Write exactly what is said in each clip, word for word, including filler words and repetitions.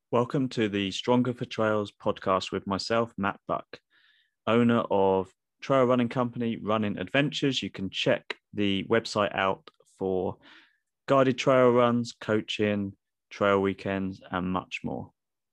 Welcome to the Stronger for Trails podcast with myself, Matt Buck, owner of trail running company Running Adventures. You can check the website out for guided trail runs, coaching, trail weekends, and much more.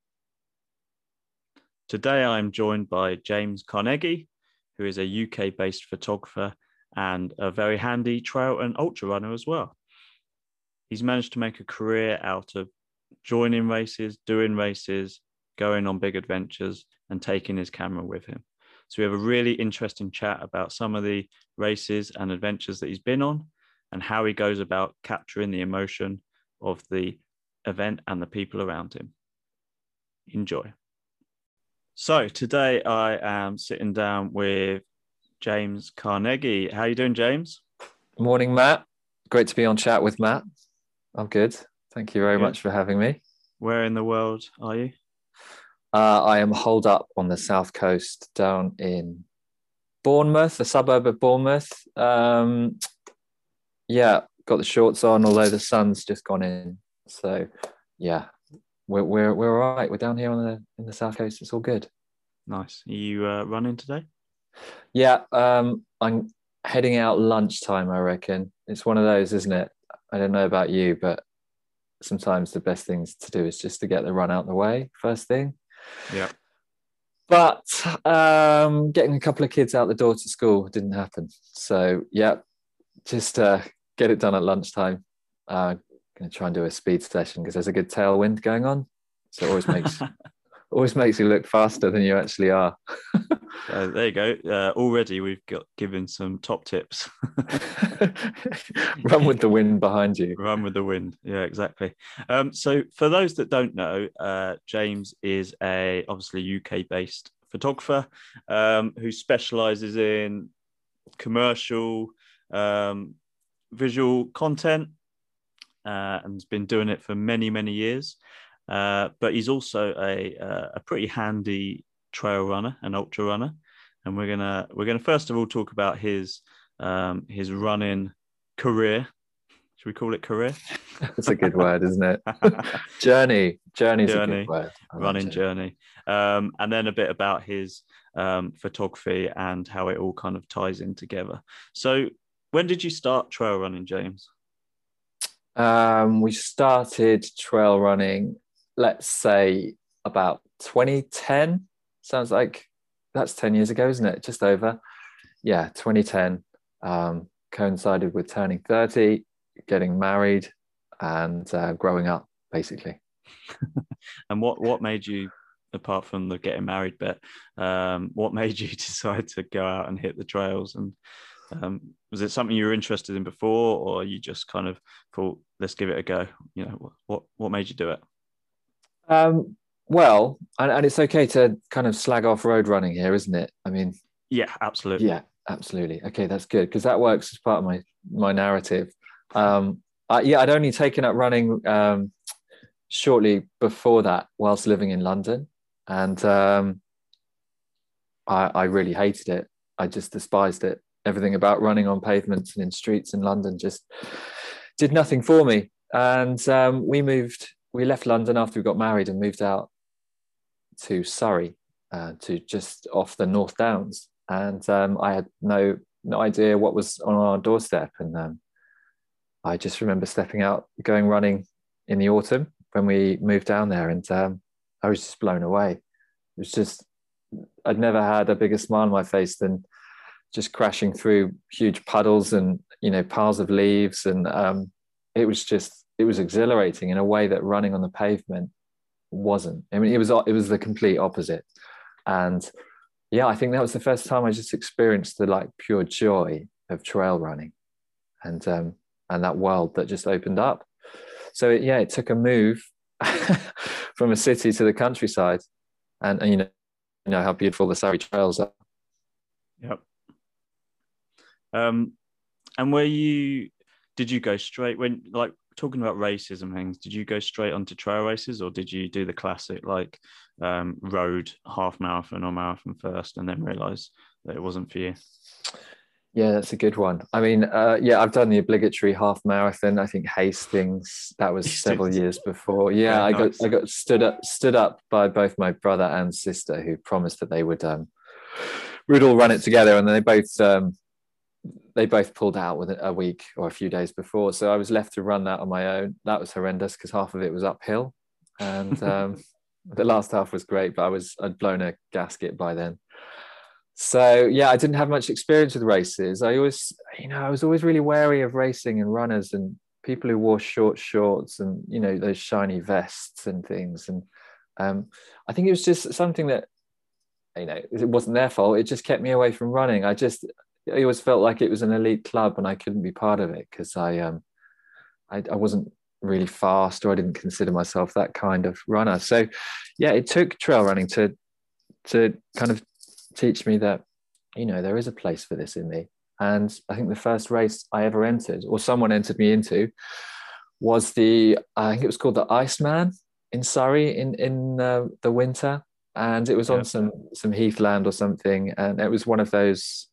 Today, I'm joined by James Carnegie, who is a U K-based photographer and a very handy trail and ultra runner as well. He's managed to make a career out of joining races, doing races, going on big adventures, and taking his camera with him. So we have a really interesting chat about some of the races and adventures that he's been on and how he goes about capturing the emotion of the event and the people around him. Enjoy. So today I am sitting down with James Carnegie. How are you doing, James? Morning, Matt. Great to be on chat with Matt. I'm good. Thank you very good. much for having me. Where in the world are you? Uh, I am holed up on the south coast down in Bournemouth, a suburb of Bournemouth. Um, yeah, got the shorts on, although the sun's just gone in. So, yeah, we're we're we're all right. We're down here on the in the south coast. It's all good. Nice. Are you uh, running today? Yeah, um, I'm heading out lunchtime, I reckon. It's one of those, isn't it? I don't know about you, but sometimes the best things to do is just to get the run out the way first thing. Yeah. But um, getting a couple of kids out the door to school didn't happen. So, yeah, just uh, get it done at lunchtime. Uh, going to try and do a speed session because there's a good tailwind going on. So it always makes always makes you look faster than you actually are. Uh, there you go. Uh, already we've got given some top tips. Run with the wind behind you. Run with the wind. Yeah, exactly. Um, so for those that don't know, uh, James is a obviously U K-based photographer um, who specialises in commercial um, visual content uh, and has been doing it for many, many years. Uh, but he's also a, a pretty handy trail runner, an ultra runner, and we're gonna we're gonna first of all talk about his um, his running career. Should we call it career? That's a good word, isn't it? journey, journey's journey, a good word. Running journey, um, and then a bit about his um, photography and how it all kind of ties in together. So, when did you start trail running, James? Um, we started trail running, let's say about twenty ten. Sounds like that's ten years ago, isn't it? Just over. Yeah, twenty ten. Um, coincided with turning thirty, getting married, and uh, growing up, basically. And what, what made you, apart from the getting married bit, um, what made you decide to go out and hit the trails? And um, was it something you were interested in before, or you just kind of thought, let's give it a go? You know, what what made you do it? Um, well, and, and it's okay to kind of slag off road running here, isn't it? I mean, yeah, absolutely. Yeah, absolutely. Okay, that's good because that works as part of my my narrative. Um, I, yeah, I'd only taken up running um, shortly before that, whilst living in London, and um, I, I really hated it. I just despised it. Everything about running on pavements and in streets in London just did nothing for me. And um, we moved. We left London after we got married and moved out to Surrey, uh, to just off the North Downs. And um, I had no no idea what was on our doorstep. And um, I just remember stepping out, going running in the autumn when we moved down there. And um, I was just blown away. It was just, I'd never had a bigger smile on my face than just crashing through huge puddles and, you know, piles of leaves. And um, it was just, it was exhilarating in a way that running on the pavement wasn't. I mean, it was, it was the complete opposite. And yeah, I think that was the first time I just experienced the like pure joy of trail running, and um, and that world that just opened up. So it, yeah, it took a move from a city to the countryside, and, and you know, you know how beautiful the Surrey trails are. Yep. Um, and were you? Did you go straight when like talking about races and things? Did you go straight onto trail races, or did you do the classic like um, road half marathon or marathon first, and then realize that it wasn't for you? Yeah, that's a good one. I mean, uh, yeah, I've done the obligatory half marathon. I think Hastings, that was several years before. Yeah, Very I got nice. I got stood up stood up by both my brother and sister, who promised that they would um we'd all run it together, and then they both um they both pulled out within a week or a few days before. So I was left to run that on my own. That was horrendous because half of it was uphill, and um, the last half was great, but I was I'd blown a gasket by then. So yeah, I didn't have much experience with races. I always, you know, I was always really wary of racing and runners and people who wore short shorts and, you know, those shiny vests and things. And um, I think it was just something that, you know, it wasn't their fault. It just kept me away from running. I just, I always felt like it was an elite club and I couldn't be part of it because I, um, I, I wasn't really fast, or I didn't consider myself that kind of runner. So yeah, it took trail running to, to kind of teach me that, you know, there is a place for this in me. And I think the first race I ever entered, or someone entered me into, was the, I think it was called the Iceman in Surrey in in uh, the winter, and it was on Yeah. some some heathland or something, and it was one of those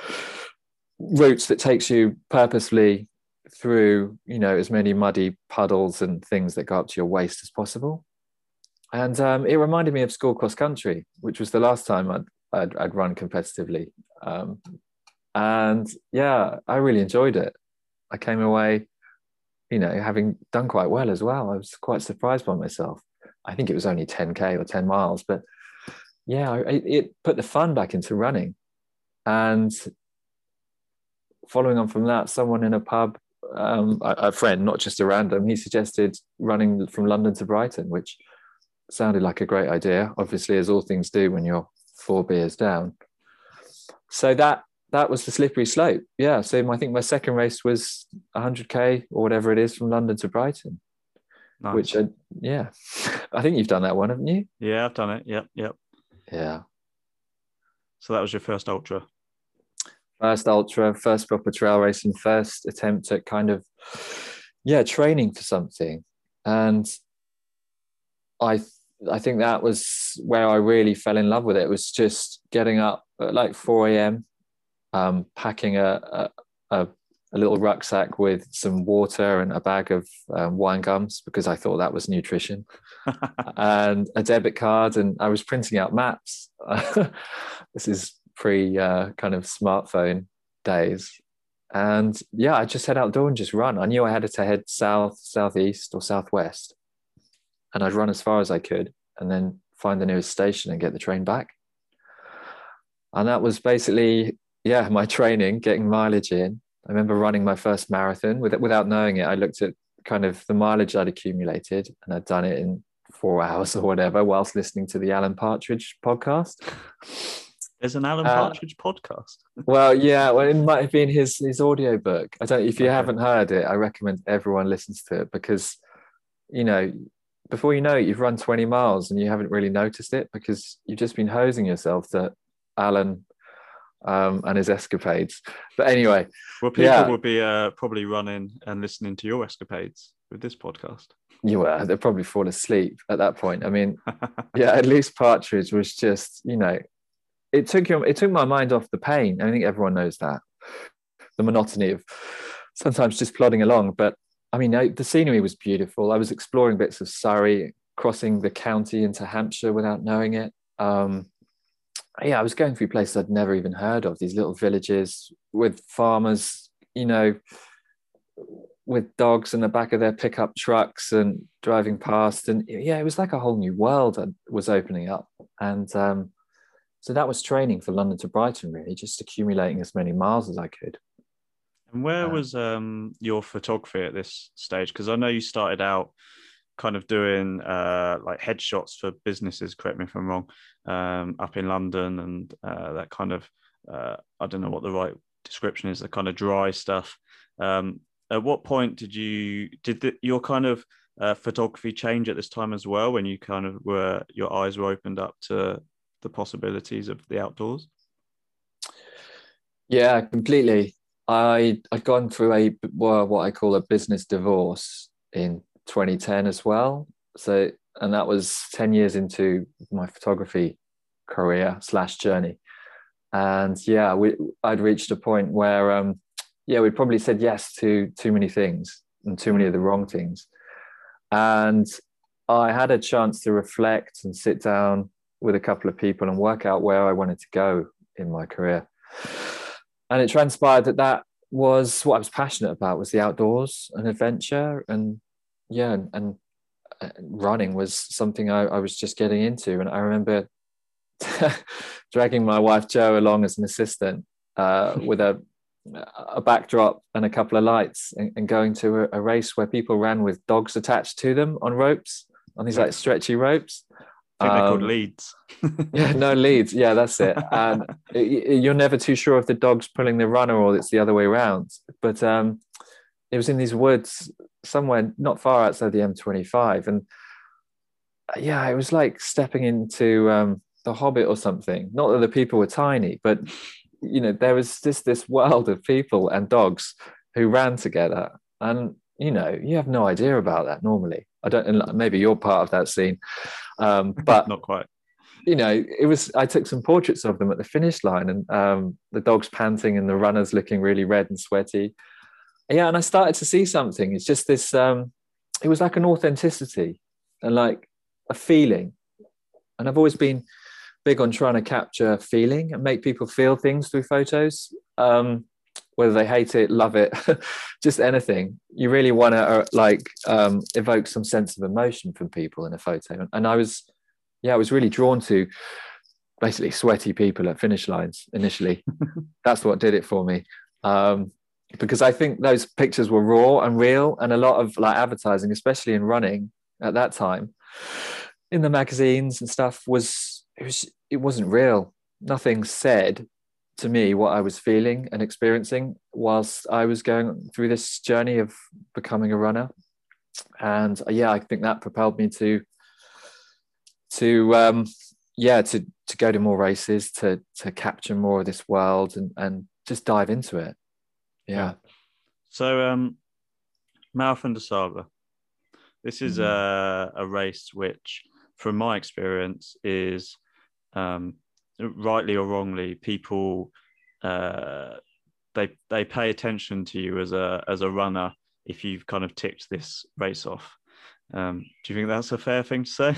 routes that takes you purposefully through, you know, as many muddy puddles and things that go up to your waist as possible. And um, it reminded me of school cross country, which was the last time I'd I'd, I'd run competitively. Um, and yeah, I really enjoyed it. I came away, you know, having done quite well as well. I was quite surprised by myself. I think it was only ten K or ten miles, but yeah, it, it put the fun back into running. And following on from that, someone in a pub, um, a, a friend, not just a random, he suggested running from London to Brighton, which sounded like a great idea, obviously, as all things do when you're four beers down. So that that was the slippery slope. Yeah. So I think my second race was one hundred K or whatever it is from London to Brighton. Nice. Which, I, yeah, I think you've done that one, haven't you? Yeah, I've done it. Yep, yep. Yeah. So that was your first ultra? First ultra, first proper trail racing, first attempt at kind of, yeah, training for something. And I I think that was where I really fell in love with it. It was just getting up at like four a.m., um, packing a, a, a little rucksack with some water and a bag of um, wine gums because I thought that was nutrition, and a debit card. And I was printing out maps. This is pre uh, kind of smartphone days. And yeah, I just head outdoor and just run. I knew I had to head south, southeast, or southwest. And I'd run as far as I could and then find the nearest station and get the train back. And that was basically, yeah, my training, getting mileage in. I remember running my first marathon with, without knowing it. I looked at kind of the mileage I'd accumulated, and I'd done it in four hours or whatever whilst listening to the Alan Partridge podcast. There's an Alan Partridge uh, podcast. Well, yeah, well, it might have been his his audiobook. I don't. If you okay. haven't heard it, I recommend everyone listens to it because, you know, before you know it, you've run twenty miles and you haven't really noticed it because you've just been hosing yourself to Alan um, and his escapades. But anyway, well, people yeah. will be uh, probably running and listening to your escapades with this podcast. You were. They'll probably fall asleep at that point. I mean, yeah, at least Partridge was just, you know, it took you. It took my mind off the pain. I think everyone knows that, the monotony of sometimes just plodding along. But I mean, I, the scenery was beautiful. I was exploring bits of Surrey, crossing the county into Hampshire without knowing it. Um, yeah, I was going through places I'd never even heard of, these little villages with farmers, you know, with dogs in the back of their pickup trucks and driving past. And yeah, it was like a whole new world that was opening up. And um, so that was training for London to Brighton, really, just accumulating as many miles as I could. And where was um, your photography at this stage? Because I know you started out kind of doing uh, like headshots for businesses, correct me if I'm wrong, um, up in London and uh, that kind of, uh, I don't know what the right description is, the kind of dry stuff. Um, at what point did you, did the, your kind of uh, photography change at this time as well, when you kind of were, your eyes were opened up to the possibilities of the outdoors? Yeah, completely. I, I'd gone through a well, what I call a business divorce in twenty ten as well. So, and that was ten years into my photography career slash journey. And yeah, we I'd reached a point where um, yeah, we'd probably said yes to too many things and too many of the wrong things. And I had a chance to reflect and sit down with a couple of people and work out where I wanted to go in my career. And it transpired that that was what I was passionate about, was the outdoors and adventure. And yeah, and, and running was something I, I was just getting into. And I remember dragging my wife Jo along as an assistant uh, with a a backdrop and a couple of lights, and, and going to a, a race where people ran with dogs attached to them on ropes, on these like stretchy ropes. I think they're called Um, leads. yeah, no leads. Yeah, that's it. And it, you're never too sure if the dog's pulling the runner or it's the other way around. But um, it was in these woods somewhere not far outside the M twenty-five. And yeah, it was like stepping into um, The Hobbit or something. Not that the people were tiny, but you know, there was just this world of people and dogs who ran together. And, you know, you have no idea about that normally. I don't, and maybe you're part of that scene. Um, but not quite. You know, it was, I took some portraits of them at the finish line, and um, the dogs panting and the runners looking really red and sweaty. Yeah. And I started to see something. It's just this, um, it was like an authenticity and like a feeling. And I've always been big on trying to capture feeling and make people feel things through photos, um, whether they hate it, love it, just anything. You really want to uh, like um, evoke some sense of emotion from people in a photo. And I was, yeah, I was really drawn to basically sweaty people at finish lines initially. That's what did it for me. Um, because I think those pictures were raw and real, and a lot of like advertising, especially in running at that time, in the magazines and stuff, was, it was it wasn't real. Nothing said to me what I was feeling and experiencing whilst I was going through this journey of becoming a runner. And uh, yeah, I think that propelled me to to um yeah to to go to more races, to to capture more of this world, and and just dive into it. Yeah. yeah. So um Marathon des Sables, this is mm. a, a race which, from my experience, is um, rightly or wrongly, people uh, they they pay attention to you as a as a runner if you've kind of ticked this race off. Um, do you think that's a fair thing to say?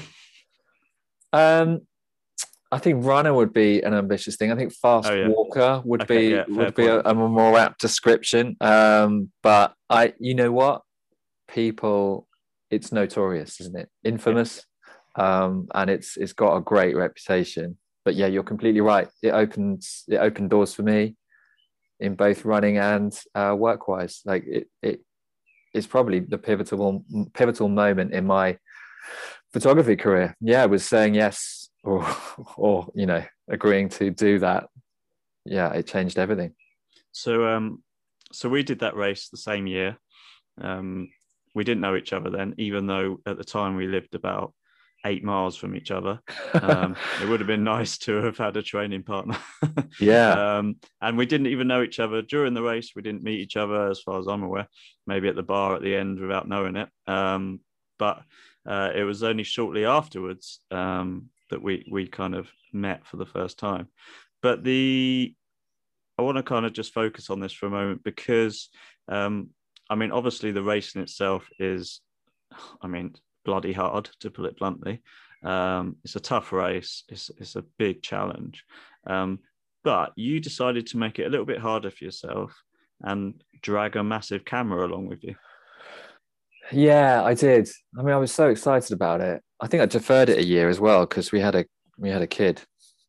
Um, I think runner would be an ambitious thing. I think fast oh, yeah. walker would okay, be yeah, would be a, a more apt description. Um, but I, you know what, people, it's notorious, isn't it? Infamous. Yeah. Um, and it's it's got a great reputation. But yeah, you're completely right. It opens it opened doors for me in both running and uh, work-wise. Like it it is probably the pivotal pivotal moment in my photography career. Yeah, I was saying yes or or you know agreeing to do that. Yeah, it changed everything. So um, so we did that race the same year. Um, we didn't know each other then, even though at the time we lived about eight miles from each other. Um, it would have been nice to have had a training partner. Yeah. Um, and we didn't even know each other during the race. We didn't meet each other, as far as I'm aware, maybe at the bar at the end without knowing it. Um, but uh, it was only shortly afterwards um, that we, we kind of met for the first time. But the, I want to kind of just focus on this for a moment because, um, I mean, obviously the race in itself is, I mean, bloody hard, to put it bluntly. Um, it's a tough race. It's, it's a big challenge. Um, but you decided to make it a little bit harder for yourself and drag a massive camera along with you. Yeah, I did. I mean, I was so excited about it. I think I deferred it a year as well because we had a we had a kid.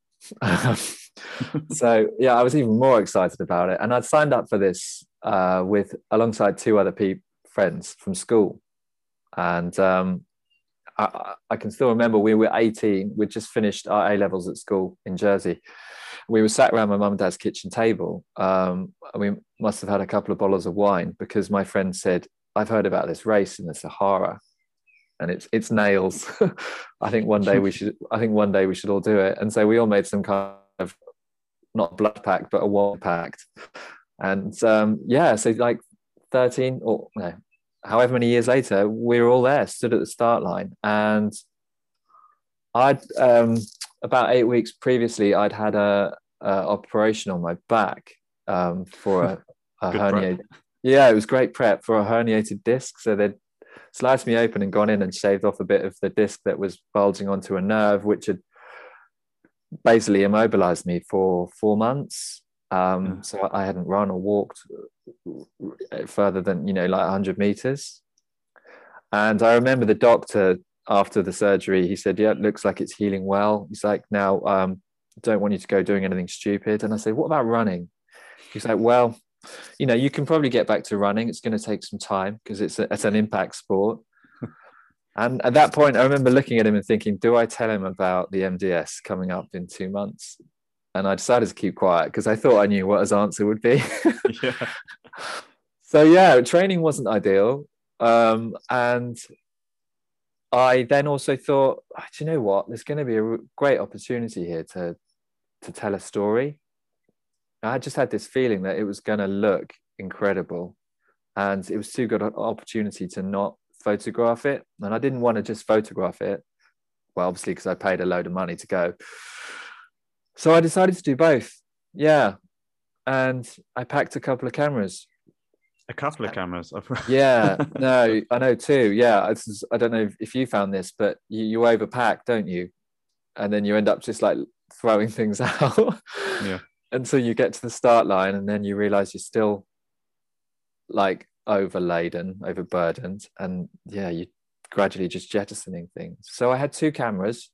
So yeah, I was even more excited about it. And I'd signed up for this uh, with alongside two other pe- friends from school. And um, I, I can still remember we were eighteen. We'd just finished our A levels at school in Jersey. We were sat around my mum and dad's kitchen table. Um, we must have had a couple of bottles of wine because my friend said, "I've heard about this race in the Sahara, and it's it's nails. I think one day we should. I think one day we should all do it." And so we all made some kind of not a blood pact, but a wine pact. And um, yeah, so like thirteen or no. however many years later, we were all there, stood at the start line. And I'd, um, about eight weeks previously, I'd had a, uh, operation on my back um, for a, a Good herniated. prep. Yeah, it was great prep for a herniated disc. So they'd sliced me open and gone in and shaved off a bit of the disc that was bulging onto a nerve, which had basically immobilized me for four months. Um, Yeah. so I hadn't run or walked further than, you know, like one hundred meters. And I remember the doctor after the surgery, he said, yeah, it looks like it's healing well. He's like, now, um, don't want you to go doing anything stupid. And I said, what about running? He's like, well, you know, you can probably get back to running. It's going to take some time because it's, a, it's an impact sport. And at that point, I remember looking at him and thinking, do I tell him about the M D S coming up in two months? And I decided to keep quiet because I thought I knew what his answer would be. Yeah. So, yeah, training wasn't ideal. Um, and I then also thought, oh, do you know what? There's going to be a great opportunity here to, to tell a story. I just had this feeling that it was going to look incredible. And it was too good an opportunity to not photograph it. And I didn't want to just photograph it. Well, obviously, because I paid a load of money to go. So I decided to do both. Yeah. And I packed a couple of cameras. A couple of cameras. Yeah. No, I know too. Yeah. Is, I don't know if, if you found this, but you, you overpack, don't you? And then you end up just like throwing things out. Yeah. And so you get to the start line and then you realize you're still like overladen, overburdened. And yeah, you gradually just jettisoning things. So I had two cameras.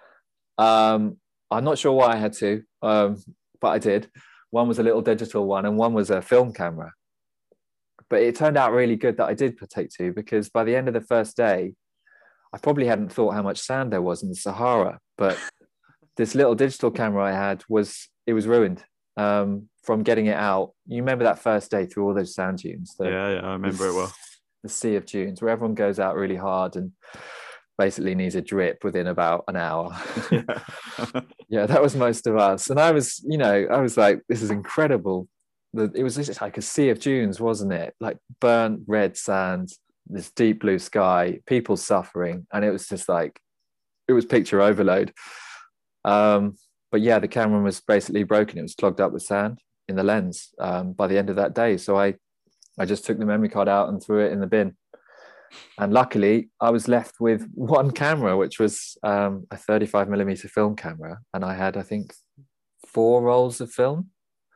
Um, I'm not sure why I had two, um, but I did. One was a little digital one and one was a film camera. But it turned out really good that I did take two because by the end of the first day, I probably hadn't thought how much sand there was in the Sahara. But this little digital camera I had was, it was ruined um, from getting it out. You remember that first day through all those sand dunes? The, yeah, yeah, I remember the, it well. The sea of dunes where everyone goes out really hard and basically needs a drip within about an hour. Yeah. Yeah, that was most of us. And I was, you know, I was like, this is incredible. It was just like a sea of dunes, wasn't it? Like burnt red sand, this deep blue sky, people suffering. And it was just like, it was picture overload. Um, but yeah, the camera was basically broken. It was clogged up with sand in the lens um, by the end of that day. So I, I just took the memory card out and threw it in the bin. And luckily, I was left with one camera, which was um, a thirty-five millimeter film camera. And I had, I think, four rolls of film.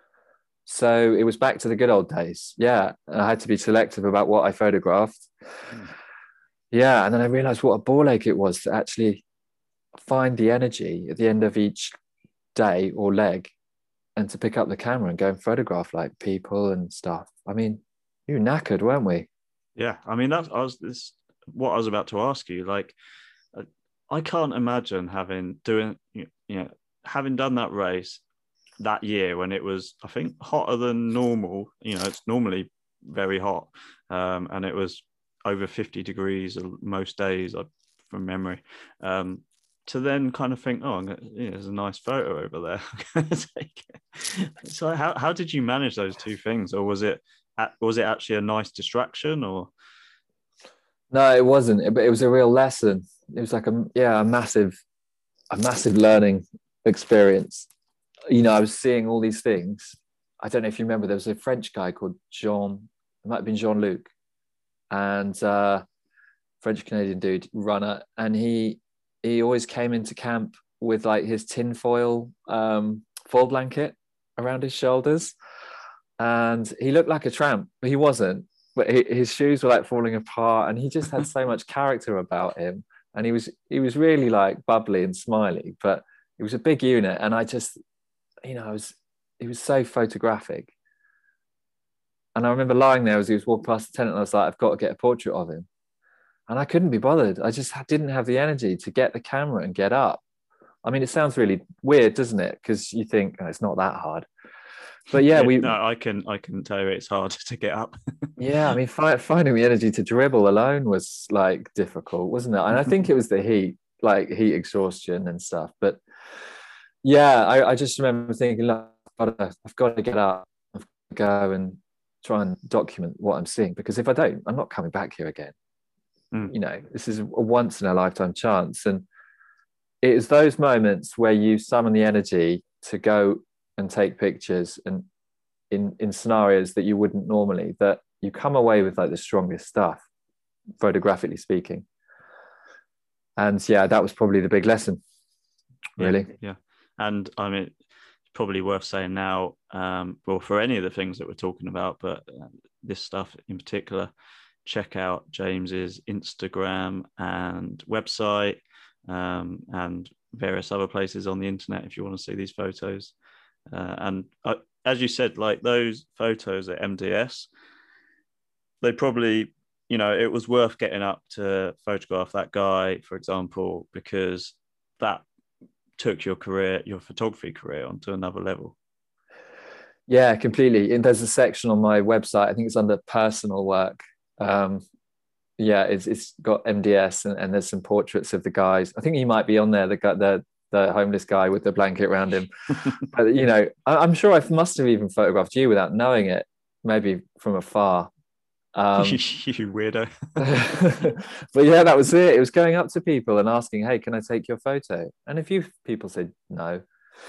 So it was back to the good old days. Yeah. And I had to be selective about what I photographed. Mm. Yeah. And then I realized what a ball ache it was to actually find the energy at the end of each day or leg and to pick up the camera and go and photograph like people and stuff. I mean, you were knackered, weren't we? Yeah, I mean that's I was this what I was about to ask you. Like, I can't imagine having doing you know having done that race that year when it was I think hotter than normal. You know, it's normally very hot, um, and it was over fifty degrees most days from memory. Um, to then kind of think, oh, I'm gonna, you know, there's a nice photo over there. I'm gonna take it. So how how did you manage those two things, or was it? Was it actually a nice distraction or? No, it wasn't, but it was a real lesson. It was like a, yeah, a massive, a massive learning experience. You know, I was seeing all these things. I don't know if you remember, there was a French guy called Jean, it might have been Jean-Luc, and uh, French Canadian dude, runner. And he, he always came into camp with like his tinfoil um, foil blanket around his shoulders. And he looked like a tramp, but he wasn't. But he, his shoes were like falling apart, and he just had so much character about him. And he was he was really like bubbly and smiley, but he was a big unit. And I just, you know, I was he was so photographic. And I remember lying there as he was walking past the tent, and I was like, I've got to get a portrait of him. And I couldn't be bothered. I just didn't have the energy to get the camera and get up. I mean, it sounds really weird, doesn't it? Because you think oh, it's not that hard. But yeah, we. No, I can I can tell you it's hard to get up. Yeah, I mean, fi- finding the energy to dribble alone was like difficult, wasn't it? And I think it was the heat, like heat exhaustion and stuff. But yeah, I, I just remember thinking, look, I've got, to, I've got to get up, I've got to go and try and document what I'm seeing, because if I don't, I'm not coming back here again. Mm. You know, this is a once in a lifetime chance, and it is those moments where you summon the energy to go and take pictures and in in scenarios that you wouldn't normally, that you come away with like the strongest stuff, photographically speaking. And yeah, that was probably the big lesson, really. Yeah, yeah. And I mean, it's probably worth saying now, um, well, for any of the things that we're talking about, but uh, this stuff in particular, check out James's Instagram and website, um, and various other places on the internet if you want to see these photos. Uh, and uh, as you said, like those photos at M D S, they probably, you know, it was worth getting up to photograph that guy, for example, because that took your career, your photography career, onto another level. Yeah, completely. And there's a section on my website, I think it's under personal work. Um, yeah, it's it's got M D S, and, and there's some portraits of the guys. I think he might be on there, the the the homeless guy with the blanket around him. But you know, I, I'm sure I must have even photographed you without knowing it, maybe from afar. Um, you weirdo. But yeah, that was it. It was going up to people and asking, "Hey, can I take your photo?" And a few people said no,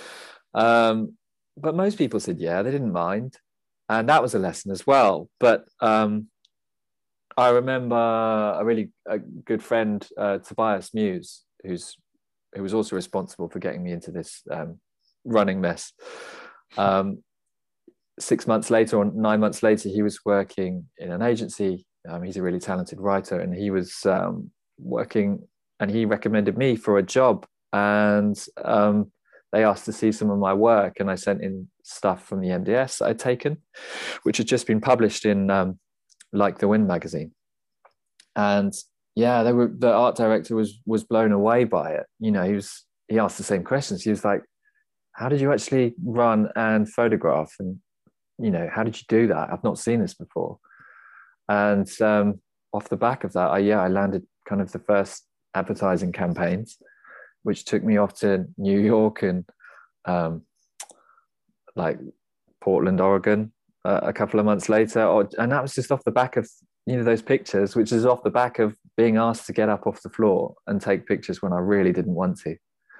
um, but most people said yeah. They didn't mind, and that was a lesson as well. But um, I remember a really a good friend, uh, Tobias Muse, who's who was also responsible for getting me into this um, running mess. Um, six months later or nine months later, he was working in an agency. Um, he's a really talented writer, and he was um, working, and he recommended me for a job. And um, they asked to see some of my work, and I sent in stuff from the M D S I'd taken, which had just been published in um, Like the Wind magazine. And yeah, they were, the art director was was blown away by it. You know, he was he asked the same questions. He was like, "How did you actually run and photograph? And you know, how did you do that? I've not seen this before." And um, off the back of that, I yeah, I landed kind of the first advertising campaigns, which took me off to New York and um, like Portland, Oregon, uh, a couple of months later. Or, and that was just off the back of, you know, those pictures, which is off the back of being asked to get up off the floor and take pictures when I really didn't want to,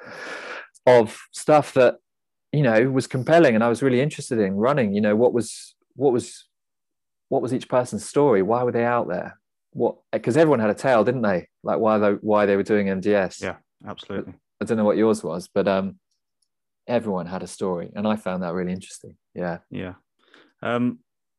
of stuff that, you know, was compelling and I was really interested in running. You know, what was what was what was each person's story? Why were they out there? What, because everyone had a tale, didn't they? Like why they why they were doing M D S. Yeah, absolutely. I don't know what yours was, but um, everyone had a story, and I found that really interesting. Yeah, yeah. Um,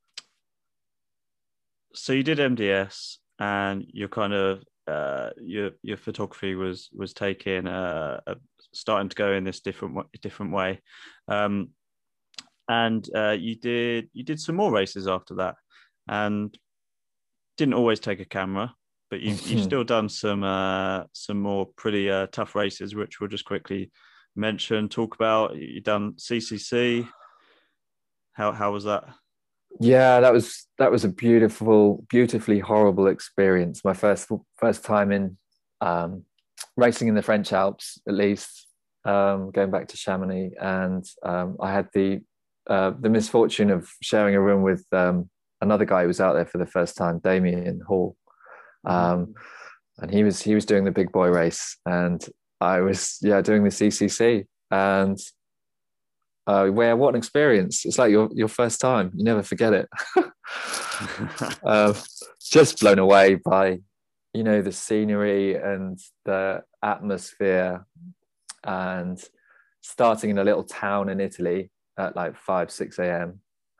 so you did M D S, and you're kind of uh, your your photography was was taking uh, a, starting to go in this different different way, um, and uh, you did you did some more races after that, and didn't always take a camera, but you you've still done some uh, some more pretty uh, tough races, which we'll just quickly mention, talk about. You've done C C C. How how was that? Yeah, that was that was a beautiful, beautifully horrible experience. My first first time in um, racing in the French Alps, at least, um, going back to Chamonix, and um, I had the uh, the misfortune of sharing a room with um, another guy who was out there for the first time, Damien Hall, um, and he was he was doing the big boy race, and I was yeah doing the C C C, and uh, where what an experience! It's like your your first time. You never forget it. uh, just blown away by, you know, the scenery and the atmosphere, and starting in a little town in Italy at like five six a.m.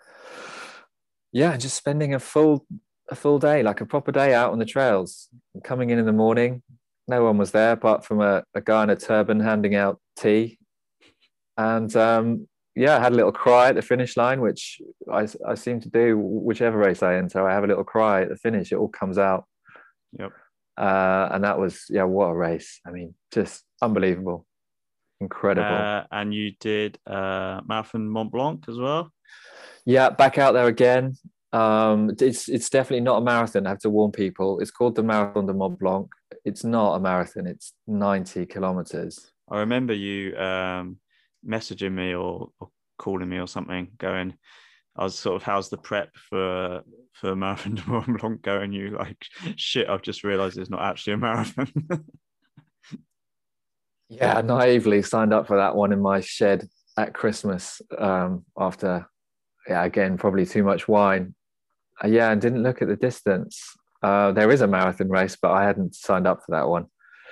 Yeah, just spending a full a full day, like a proper day out on the trails. Coming in in the morning, no one was there apart from a, a guy in a turban handing out tea, and um, yeah, I had a little cry at the finish line, which I, I seem to do whichever race I enter. I have a little cry at the finish. It all comes out. Yep. Uh, and that was, yeah, what a race. I mean, just unbelievable. Incredible. Uh, and you did uh, Marathon Mont Blanc as well? Yeah, back out there again. Um, it's it's definitely not a marathon. I have to warn people. It's called the Marathon de Mont Blanc. It's not a marathon. It's ninety kilometers. I remember you um, messaging me or, or calling me or something, going, I was sort of, how's the prep for for Marathon de Mont Blanc going? You like, shit, I've just realised it's not actually a marathon. Yeah, I naively signed up for that one in my shed at Christmas um, after, yeah, again, probably too much wine. Uh, yeah, and didn't look at the distance. Uh, there is a marathon race, but I hadn't signed up for that one.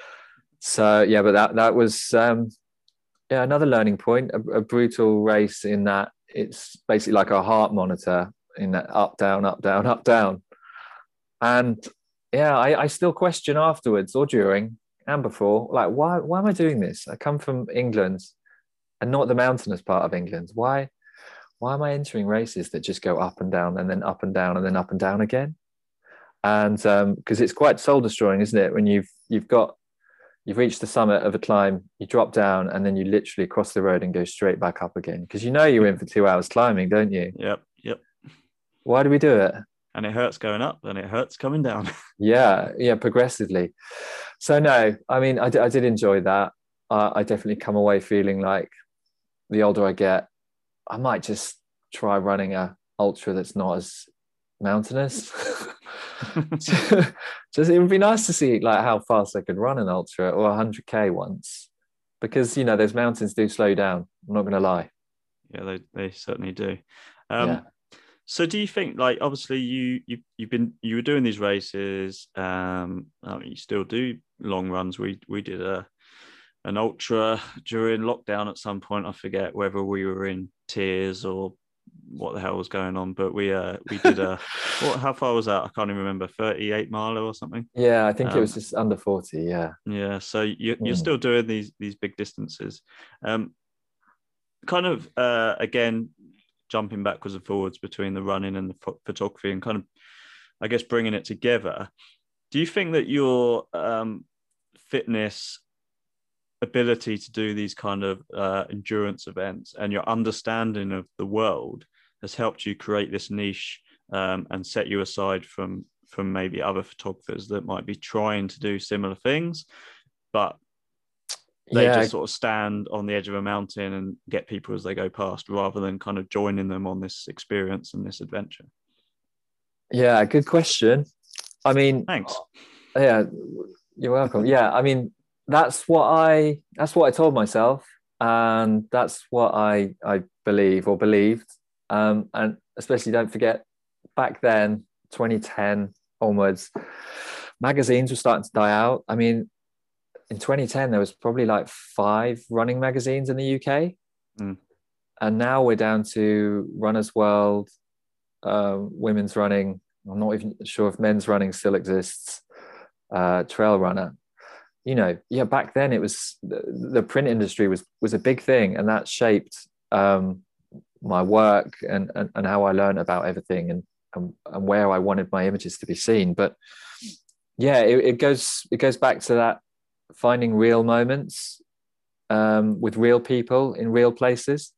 So yeah, but that that was um, yeah, another learning point. A, a brutal race in that it's basically like a heart monitor in that up down up down up down, and yeah, I, I still question afterwards or during and before, like why why am I doing this? I come from England and not the mountainous part of England. Why why am I entering races that just go up and down and then up and down and then up and down again? And um, because it's quite soul destroying, isn't it? When you've you've got you've reached the summit of a climb, you drop down and then you literally cross the road and go straight back up again, because you know you're in for two hours climbing, don't you? Yep, yep. Why do we do it? And it hurts going up and it hurts coming down. yeah, yeah, progressively. So no, I mean, I, d- I did enjoy that. Uh, I definitely come away feeling like the older I get, I might just try running a ultra that's not as mountainous. Just it would be nice to see like how fast I could run an ultra or one hundred K once, because you know those mountains do slow down. I'm not going to lie. Yeah, they they certainly do. Um, yeah. So do you think, like, obviously you you you've been you were doing these races, um, I mean, you still do long runs. We we did a an ultra during lockdown at some point. I forget whether we were in tears or what the hell was going on, but we uh we did a what how far was that? I can't even remember, thirty-eight miler or something. Yeah, I think um, it was just under forty. Yeah. Yeah. So you you're mm. still doing these these big distances. Um, kind of uh again, jumping backwards and forwards between the running and the photography and kind of, I guess, bringing it together. Do you think that your um, fitness ability to do these kind of uh, endurance events and your understanding of the world has helped you create this niche um, and set you aside from from maybe other photographers that might be trying to do similar things, but they yeah. just sort of stand on the edge of a mountain and get people as they go past, rather than kind of joining them on this experience and this adventure? Yeah, good question. I mean, thanks. Yeah, you're welcome. Yeah, I mean, that's what I that's what I told myself, and that's what I I believe or believed. Um, and especially, don't forget, back then, twenty ten onwards, magazines were starting to die out. I mean, in twenty ten, there was probably like five running magazines in the U K. Mm. And now we're down to Runner's World, um, Women's Running. I'm not even sure if Men's Running still exists. Uh, Trail Runner. You know, yeah, back then it was, the, the print industry was was a big thing, and that shaped um, my work and, and, and how I learned about everything and, and, and where I wanted my images to be seen. But yeah, it, it goes it goes back to that, finding real moments um, with real people in real places,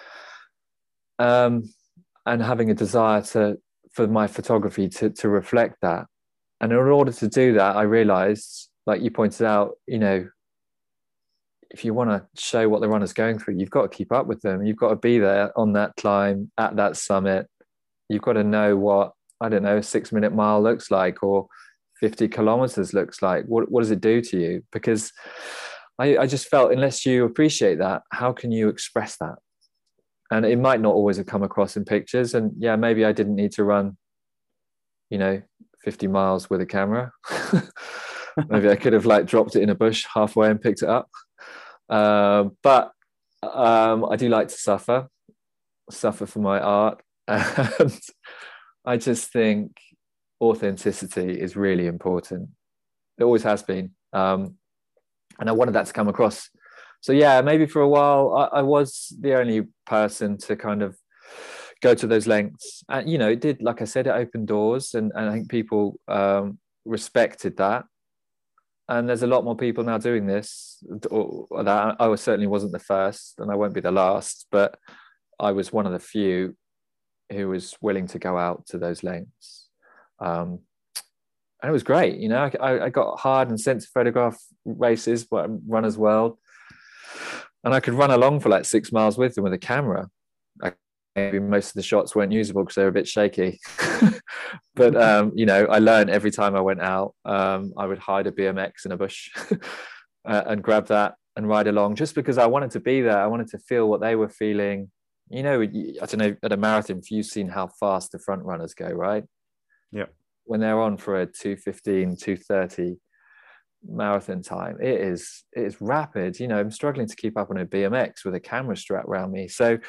um, and having a desire to for my photography to to reflect that. And in order to do that, I realized, like you pointed out, you know, if you want to show what the runner's going through, you've got to keep up with them. You've got to be there on that climb at that summit. You've got to know what, I don't know, a six minute mile looks like, or fifty kilometers looks like. What, what does it do to you? Because I, I just felt, unless you appreciate that, how can you express that? And it might not always have come across in pictures. And yeah, maybe I didn't need to run, you know, fifty miles with a camera. Maybe I could have like dropped it in a bush halfway and picked it up. Uh, but um, I do like to suffer, suffer for my art. And I just think authenticity is really important. It always has been. Um, and I wanted that to come across. So yeah, maybe for a while, I, I was the only person to kind of go to those lengths. And, you know, it did, like I said, it opened doors, and, and I think people um, respected that. And there's a lot more people now doing this. Or that I was certainly wasn't the first, and I won't be the last, but I was one of the few who was willing to go out to those lengths. Um, and it was great. You know, I, I got hired and sent to photograph races, but Runner's World. And I could run along for like six miles with them with a camera. I, maybe most of the shots weren't usable because they were a bit shaky. But, um, you know, I learned every time I went out. Um, I would hide a B M X in a bush uh, and grab that and ride along, just because I wanted to be there. I wanted to feel what they were feeling. You know, I don't know, at a marathon, if you've seen how fast the front runners go, right? Yeah. When they're on for a two fifteen, two thirty marathon time, it is it is rapid. You know, I'm struggling to keep up on a B M X with a camera strap around me. So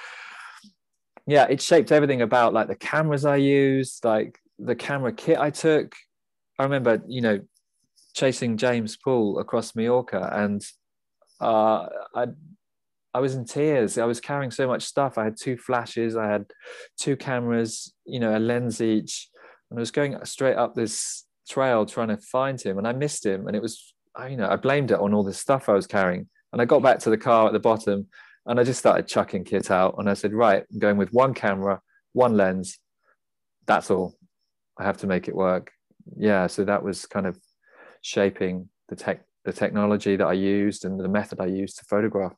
yeah, it shaped everything about like the cameras I used, like the camera kit I took. I remember, you know, chasing James Poole across Mallorca, and uh, I I was in tears. I was carrying so much stuff. I had two flashes, I had two cameras, you know, a lens each, and I was going straight up this trail trying to find him, and I missed him. And it was, you know, I blamed it on all this stuff I was carrying. And I got back to the car at the bottom, and I just started chucking kit out. And I said, right, I'm going with one camera, one lens. That's all. I have to make it work. Yeah, so that was kind of shaping the tech, the technology that I used and the method I used to photograph.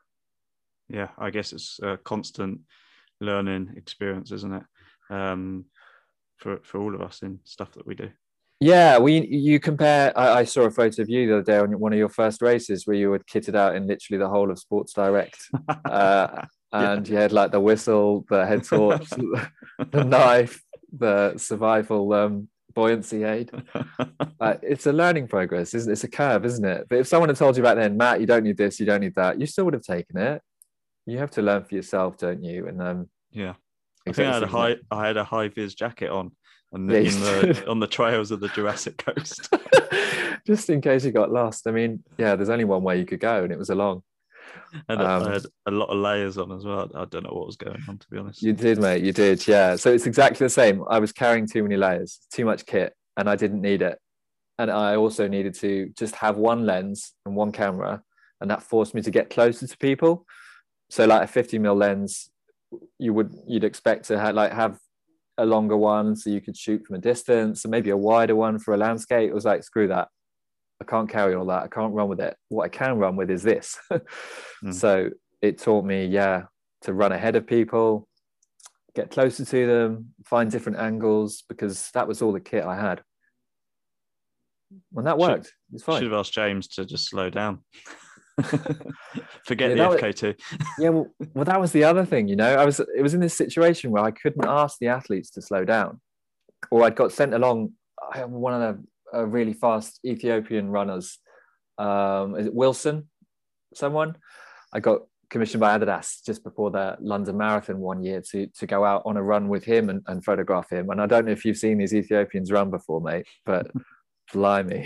Yeah, I guess it's a constant learning experience, isn't it? Um, for for all of us in stuff that we do. Yeah, we you compare. I, I saw a photo of you the other day on one of your first races where you were kitted out in literally the whole of Sports Direct, uh, and yeah. You had like the whistle, the head torch, the knife, the survival um, buoyancy aid. Uh, it's a learning progress, isn't it? It's a curve, isn't it? But if someone had told you back then, Matt, you don't need this, you don't need that, you still would have taken it. You have to learn for yourself, don't you? And um, yeah, I think I had a high, I had a high vis jacket on, on the, yeah, in the on the trails of the Jurassic Coast, just in case you got lost. I mean, yeah, there's only one way you could go, and it was along. And um, I had a lot of layers on as well. I don't know what was going on, to be honest. You did, mate. You did, yeah. So it's exactly the same. I was carrying too many layers, too much kit, and I didn't need it. And I also needed to just have one lens and one camera, and that forced me to get closer to people. So like a fifty mil lens, you would you'd expect to have like have a longer one so you could shoot from a distance, and maybe a wider one for a landscape. It was like, screw that. I can't carry all that. I can't run with it. What I can run with is this. mm. So it taught me, yeah, to run ahead of people, get closer to them, find different angles, because that was all the kit I had. And that worked. Should, it's fine. Should have asked James to just slow down. Forget yeah, the F K two. yeah, well, well, that was the other thing, you know. I was it was in this situation where I couldn't ask the athletes to slow down, or I'd got sent along. I have one of the uh, really fast Ethiopian runners. Um, is it Wilson? Someone I got commissioned by Adidas just before the London Marathon one year to to go out on a run with him and, and photograph him. And I don't know if you've seen these Ethiopians run before, mate, but blimey.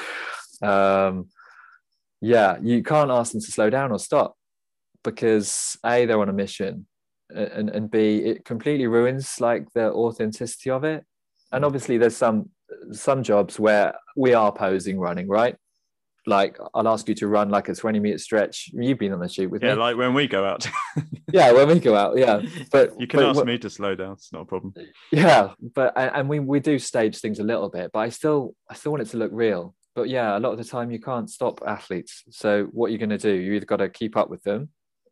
um, yeah, you can't ask them to slow down or stop, because A, they're on a mission, and, and B, it completely ruins like the authenticity of it. And obviously there's some some jobs where we are posing running, right? Like I'll ask you to run like a twenty meter stretch. You've been on the shoot with yeah, me. Yeah, like when we go out. yeah, when we go out, yeah. But you can but, ask me to slow down. It's not a problem. Yeah, but and we we do stage things a little bit, but I still I still want it to look real. But yeah, a lot of the time you can't stop athletes. So what you're going to do, you either got to keep up with them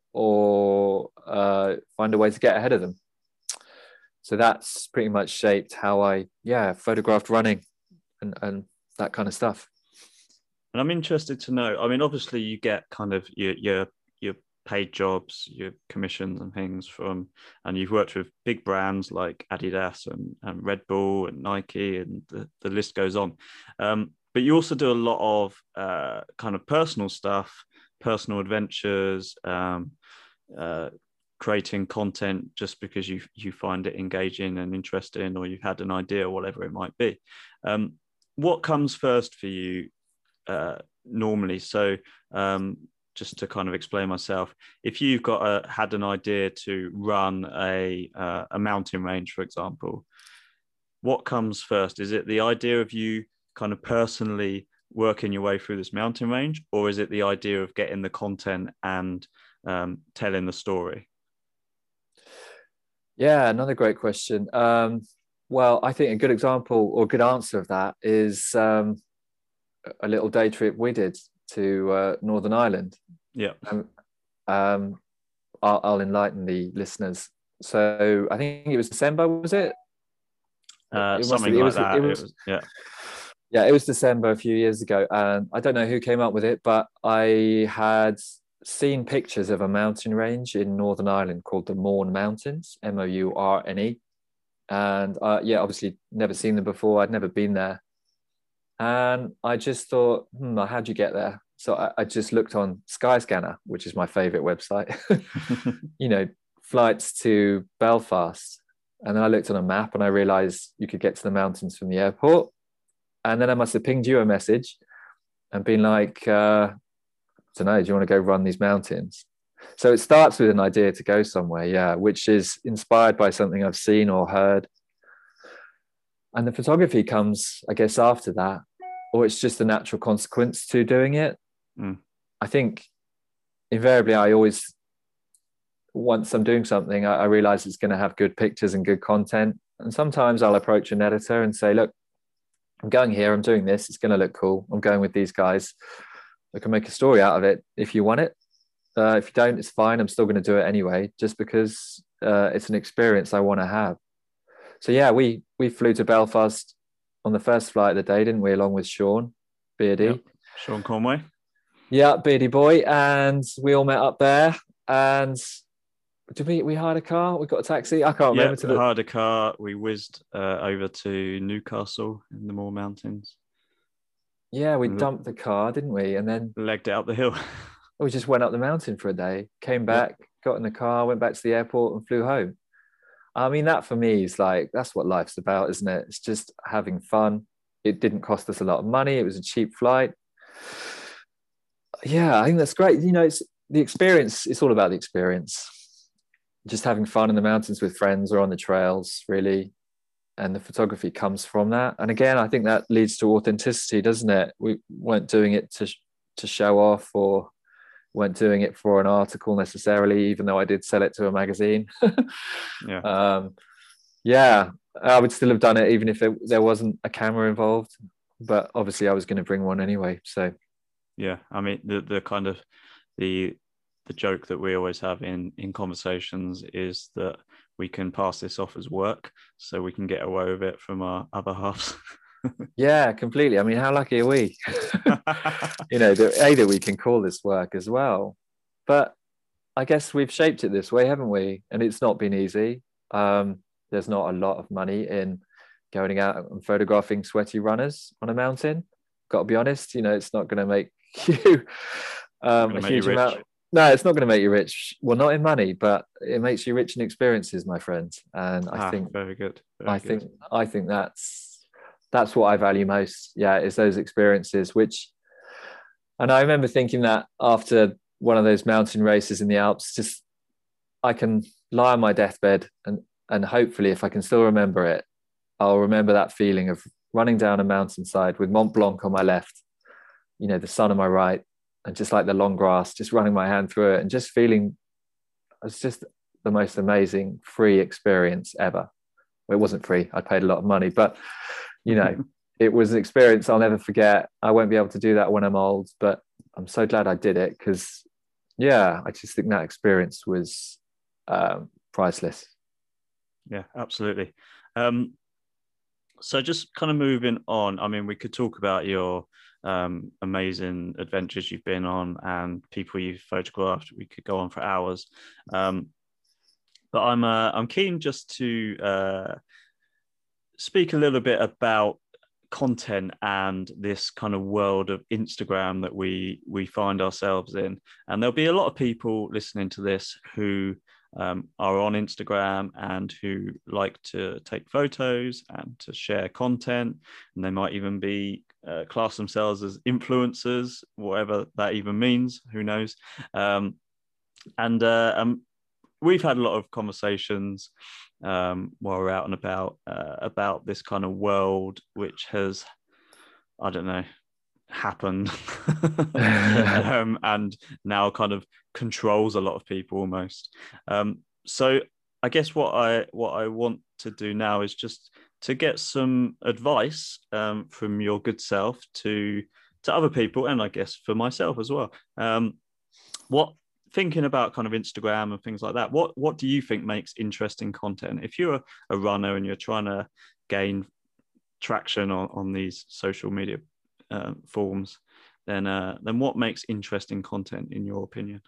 or uh, find a way to get ahead of them. So that's pretty much shaped how I, yeah, photographed running and, and that kind of stuff. And I'm interested to know, I mean, obviously you get kind of your, your, your paid jobs, your commissions and things from, and you've worked with big brands like Adidas and, and Red Bull and Nike, and the, the list goes on. Um, But you also do a lot of uh, kind of personal stuff, personal adventures, um, uh, creating content just because you you find it engaging and interesting, or you've had an idea or whatever it might be. Um, what comes first for you uh, normally? So um, just to kind of explain myself, if you've got a, had an idea to run a uh, a mountain range, for example, what comes first? Is it the idea of you kind of personally working your way through this mountain range, or is it the idea of getting the content and um, telling the story? Yeah, another great question. Um, well, I think a good example or good answer of that is um, a little day trip we did to uh, Northern Ireland. Yeah. Um, um, I'll, I'll enlighten the listeners. So I think it was December, was it? Uh, it something have, like it was, that. It was, it was, yeah. Yeah, it was December a few years ago, and I don't know who came up with it, but I had seen pictures of a mountain range in Northern Ireland called the Mourne Mountains, M O U R N E. And uh, yeah, obviously never seen them before. I'd never been there. And I just thought, hmm, how'd you get there? So I, I just looked on Skyscanner, which is my favorite website, you know, flights to Belfast. And then I looked on a map and I realized you could get to the mountains from the airport. And then I must have pinged you a message and been like, uh, I don't know, do you want to go run these mountains? So it starts with an idea to go somewhere, yeah, which is inspired by something I've seen or heard. And the photography comes, I guess, after that, or it's just a natural consequence to doing it. Mm. I think invariably, I always, once I'm doing something, I, I realize it's going to have good pictures and good content. And sometimes I'll approach an editor and say, look, I'm going here, I'm doing this, it's going to look cool. I'm going with these guys. I can make a story out of it if you want it. Uh, if you don't, it's fine. I'm still going to do it anyway, just because uh, it's an experience I want to have. So yeah, we we flew to Belfast on the first flight of the day, didn't we? Along with Sean Beardy, yep. Sean Conway. Yeah, Beardy boy, and we all met up there. And did we we hired a car? We got a taxi. I can't remember. Yeah, to we the... hired a car. We whizzed uh, over to Newcastle in the Moor Mountains. Yeah, we and dumped the car, didn't we? And then legged it up the hill. We just went up the mountain for a day, came back, yep. got in the car, went back to the airport and flew home. I mean, that for me is like, that's what life's about, isn't it? It's just having fun. It didn't cost us a lot of money. It was a cheap flight. Yeah, I think that's great. You know, it's the experience. It's all about the experience. Just having fun in the mountains with friends or on the trails, really. And the photography comes from that. And again, I think that leads to authenticity, doesn't it? We weren't doing it to, to show off or weren't doing it for an article necessarily, even though I did sell it to a magazine. yeah. Um, yeah, I would still have done it even if it, there wasn't a camera involved. But obviously I was going to bring one anyway. So yeah, I mean, the the kind of the the joke that we always have in in conversations is that we can pass this off as work, so we can get away with it from our other halves. Yeah, completely. I mean, how lucky are we? You know, that, A, that we can call this work as well. But I guess we've shaped it this way, haven't we? And it's not been easy. Um, there's not a lot of money in going out and photographing sweaty runners on a mountain. Got to be honest, you know, it's not going to make you um, a huge amount. No, it's not going to make you rich. Well, not in money, but it makes you rich in experiences, my friends. And I ah, think very good. Very I good. think I think that's that's what I value most. Yeah, is those experiences. Which, and I remember thinking that after one of those mountain races in the Alps, just I can lie on my deathbed and and hopefully, if I can still remember it, I'll remember that feeling of running down a mountainside with Mont Blanc on my left, you know, the sun on my right, and just like the long grass, just running my hand through it and just feeling it's just the most amazing free experience ever. Well, it wasn't free. I paid a lot of money, but you know, it was an experience I'll never forget. I won't be able to do that when I'm old, but I'm so glad I did it because, yeah, I just think that experience was um, priceless. Yeah, absolutely. Um, so just kind of moving on, I mean, we could talk about your um, amazing adventures you've been on and people you've photographed. We could go on for hours. Um, but I'm uh, I'm keen just to uh, speak a little bit about content and this kind of world of Instagram that we we find ourselves in. And there'll be a lot of people listening to this who um, are on Instagram and who like to take photos and to share content. And they might even be uh, class themselves as influencers, whatever that even means, who knows. Um, and uh, um, we've had a lot of conversations um, while we're out and about uh, about this kind of world, which has, I don't know, happened um, and now kind of controls a lot of people almost. Um, so I guess what I what I want to do now is just to get some advice um, from your good self to to other people, and I guess for myself as well. Um, what thinking about kind of Instagram and things like that, what what do you think makes interesting content? If you're a, a runner and you're trying to gain traction on, on these social media uh, forums, then uh, then what makes interesting content in your opinion?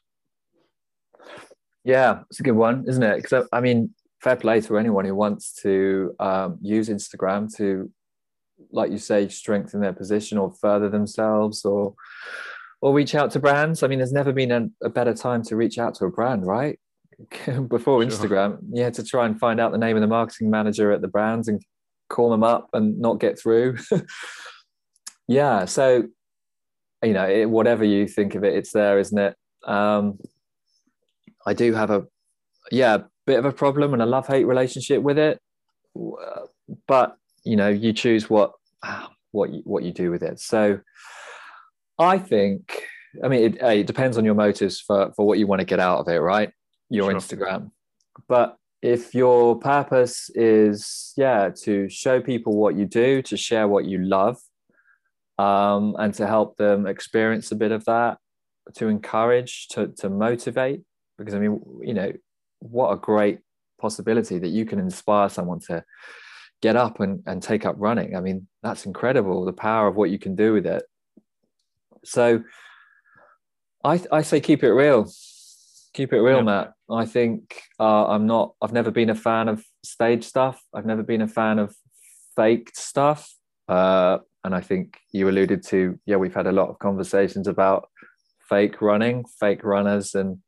Yeah, it's a good one, isn't it? Because I mean, fair play to anyone who wants to um, use Instagram to, like you say, strengthen their position or further themselves, or or reach out to brands. I mean, there's never been a, a better time to reach out to a brand, right? Before Sure. Instagram, you had to try and find out the name of the marketing manager at the brands and call them up and not get through. Yeah, so you know, it, whatever you think of it, it's there, isn't it? Um, I do have a yeah bit of a problem and a love-hate relationship with it, but you know, you choose what what you, what you do with it. So I think, I mean, it, it depends on your motives for for what you want to get out of it, right? Your Sure. Instagram. But if your purpose is, yeah, to show people what you do, to share what you love, um, and to help them experience a bit of that, to encourage, to, to motivate, because I mean, you know, what a great possibility that you can inspire someone to get up and, and take up running. I mean, that's incredible, the power of what you can do with it. So I, I say keep it real. Keep it real, Yep. Matt. I think uh, I'm not, I've never been a fan of stage stuff. I've never been a fan of faked stuff. Uh, and I think you alluded to, yeah, we've had a lot of conversations about fake running, fake runners, and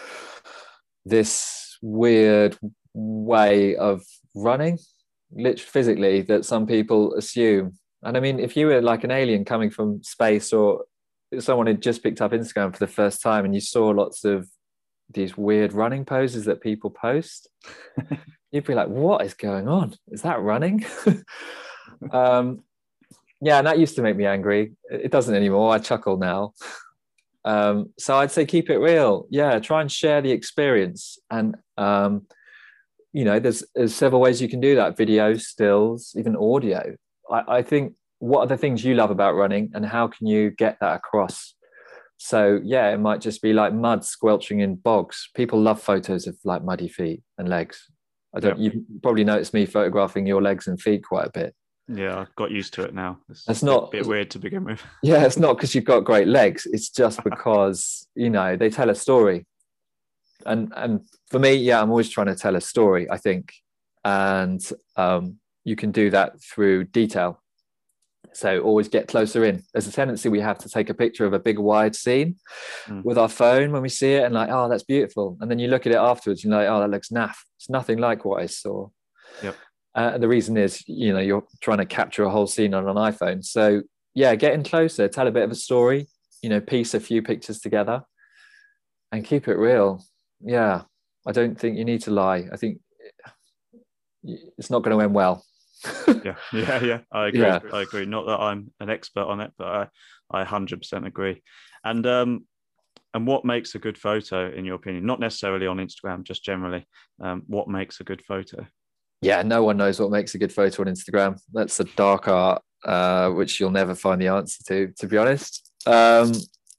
this weird way of running, literally physically, that some people assume. And I mean, if you were like an alien coming from space, or someone had just picked up Instagram for the first time and you saw lots of these weird running poses that people post, you'd be like, what is going on? Is that running? um, yeah, and that used to make me angry. It doesn't anymore. I chuckle now. Um, so I'd say keep it real. Yeah, try and share the experience. And, um, you know, there's, there's several ways you can do that: video, stills, even audio. I, I think, what are the things you love about running and how can you get that across? So yeah, it might just be like mud squelching in bogs. People love photos of like muddy feet and legs. I don't, Yep. you've probably noticed me photographing your legs and feet quite a bit. Yeah, I got used to it now. It's That's a not bit, bit weird to begin with. Yeah, it's not because you've got great legs. It's just because, you know, they tell a story. And and for me, yeah, I'm always trying to tell a story, I think. And um, you can do that through detail. So always get closer in. There's a tendency we have to take a picture of a big wide scene Mm. with our phone when we see it and like, oh, that's beautiful. And then you look at it afterwards and you're like, oh, that looks naff. It's nothing like what I saw. Yep. Uh, the reason is, you know, you're trying to capture a whole scene on an iPhone. So yeah, get in closer, tell a bit of a story, you know, piece a few pictures together and keep it real. Yeah. I don't think you need to lie. I think it's not going to end well. yeah, yeah, yeah. I agree. Yeah. I agree. Not that I'm an expert on it, but I, I one hundred percent agree. And um, and what makes a good photo, in your opinion? Not necessarily on Instagram, just generally. Um, what makes a good photo? Yeah, no one knows what makes a good photo on Instagram. That's a dark art, uh, which you'll never find the answer to, to be honest. Um,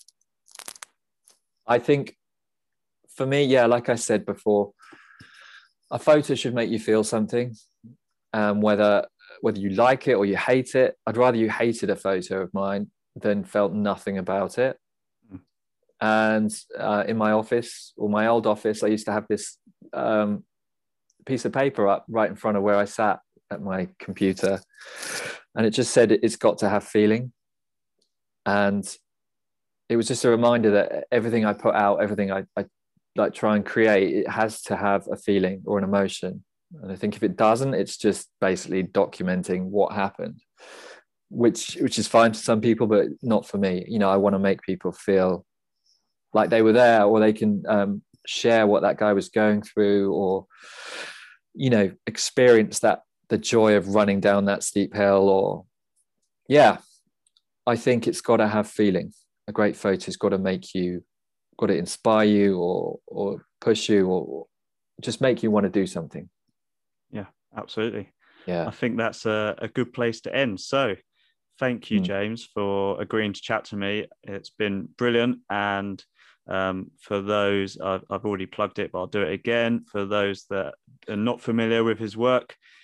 I think for me, yeah, like I said before, a photo should make you feel something. Um, whether whether you like it or you hate it, I'd rather you hated a photo of mine than felt nothing about it. Mm. And uh, in my office, or my old office, I used to have this um, piece of paper up right in front of where I sat at my computer, and it just said it's got to have feeling. And it was just a reminder that everything I put out, everything I, I like try and create, it has to have a feeling or an emotion. And I think if it doesn't, it's just basically documenting what happened, which which is fine for some people, but not for me. You know, I want to make people feel like they were there, or they can um, share what that guy was going through, or, you know, experience that, the joy of running down that steep hill. Or, yeah, I think it's got to have feeling. A great photo's got to make you, got to inspire you, or or push you, or just make you want to do something. Yeah, absolutely. Yeah. I think that's a, a good place to end. So thank you, mm. James, for agreeing to chat to me. It's been brilliant. And um, for those, I've, I've already plugged it, but I'll do it again. For those that are not familiar with his work,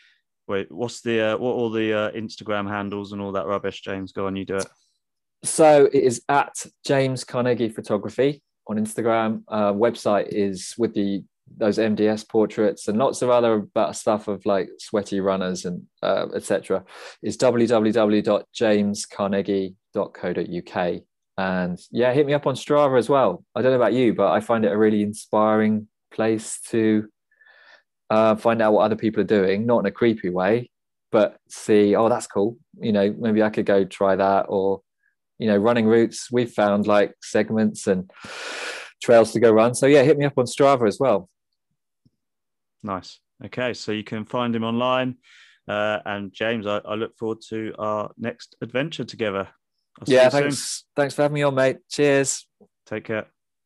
Wait, what's the uh, what all the uh, Instagram handles and all that rubbish, James? Go on, you do it. So it is at James Carnegie Photography on Instagram. Uh, website is with the those M D S portraits and lots of other about stuff of like sweaty runners and uh, et cetera. Is w w w dot james carnegie dot co dot u k. And yeah, hit me up on Strava as well. I don't know about you, but I find it a really inspiring place to uh, find out what other people are doing, not in a creepy way, but see, oh, that's cool. You know, maybe I could go try that. Or, you know, running routes. We've found like segments and trails to go run. So yeah, hit me up on Strava as well. Nice. Okay, so you can find him online. Uh, and James, I, I look forward to our next adventure together. I'll yeah, thanks. Soon. Thanks for having me on, mate. Cheers. Take care.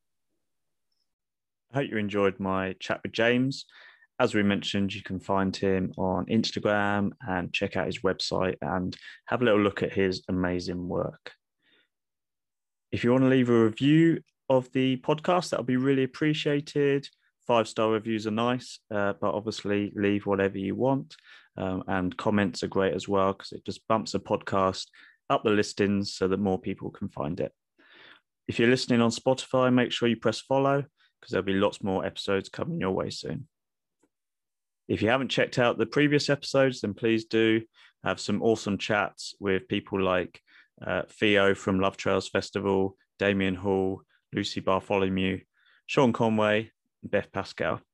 I hope you enjoyed my chat with James. As we mentioned, you can find him on Instagram and check out his website and have a little look at his amazing work. If you want to leave a review of the podcast, that would be really appreciated. Five-star reviews are nice, uh, but obviously leave whatever you want. Um, and comments are great as well, because it just bumps the podcast up the listings so that more people can find it. If you're listening on Spotify, make sure you press follow, because there'll be lots more episodes coming your way soon. If you haven't checked out the previous episodes, then please do. Have some awesome chats with people like uh, Theo from Love Trails Festival, Damien Hall, Lucy Bartholomew, Sean Conway, and Beth Pascal.